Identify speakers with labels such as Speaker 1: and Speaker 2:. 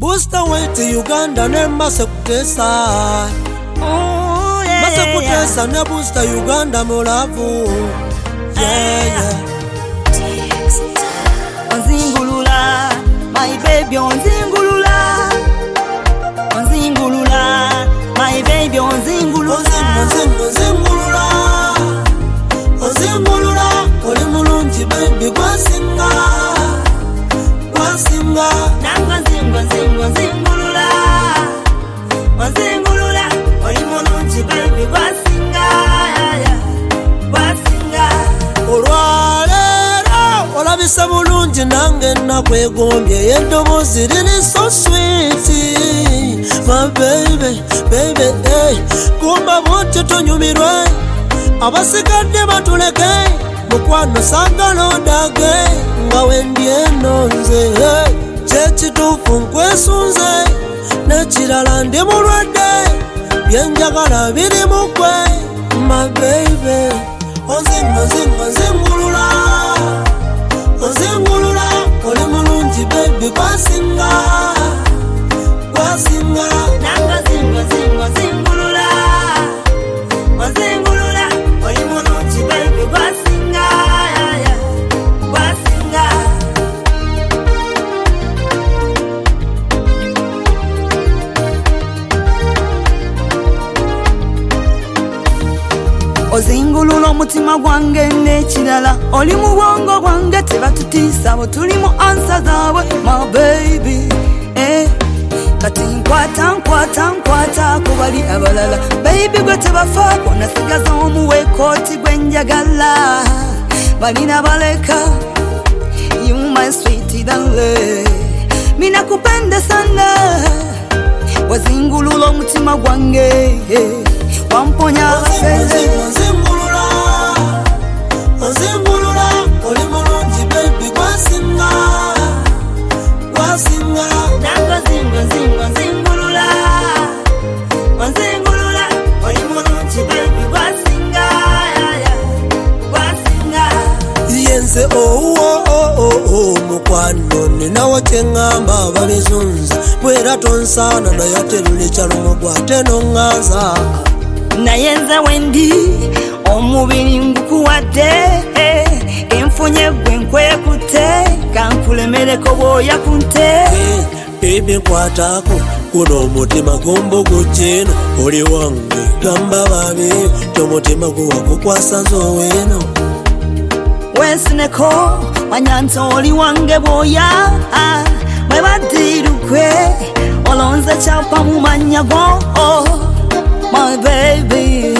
Speaker 1: Booster wait to Uganda ne Masakutesa. Masakutesa ne Booster Uganda mulavu. Yeah.
Speaker 2: Onzingulula, my baby onzingulula. Onzingulula, my baby onzingulula.
Speaker 1: Onzingulula, onzingulula, oli mulungi baby gwasinga, gwasinga.
Speaker 2: Nanga onzingulula, onzingulula, oli mulungi baby gwasinga, gwasinga.
Speaker 1: Olwaleero olabisa bulungi nange nakwegombye eddoboozi liri so sweet. My baby, baby, hey. Kumba bwotyo tonyumirwe abasigadde batuleke mukwano saagala ondage nga wendi eno nze kyekituufu nkwesunze n'ekirala ndi mulwadde byenjagala biri mu ggwe my baby onzingulula onzingulula oli mulungi baby gwasinga gwasinga
Speaker 2: nanga zingulula onzingulula oli mulungi baby gwasinga gwasinga ozingulula omutima gwange n'ekirala oli mu bwongo bwange tebatutiisa bo tuli mu ansa zaabwe my baby kati nkwata ku bali abalala baby gwe tebafaako nasigaza omuweekooti gwenjagala balina baleka you my sweet darling mina kupenda sana wazingulula omutima gwange wamponya abafeze
Speaker 1: onzingulula oli mulungi baby gwasinga gwasinga
Speaker 2: nanga zingulula onzingulula oli mulungi baby gwasinga gwasinga
Speaker 1: yenze mukwano ninawo kyeŋŋamba babizunza bwera tonsaana naye ate luli kyalumu gwate noŋŋanza
Speaker 2: naye nze wendi omubiri ngukuwadde enfunye gwe nkwekutte kankulemereko bwoya kunte
Speaker 1: baby nkwatako guno omutima gumbogokyeno oli wange gamba babeeyo tomutima guwakukwasa nzoweeno
Speaker 2: wensineko manya nti oli wange bwoya bwe baddirukwe olonze kyapa mu manya go my baby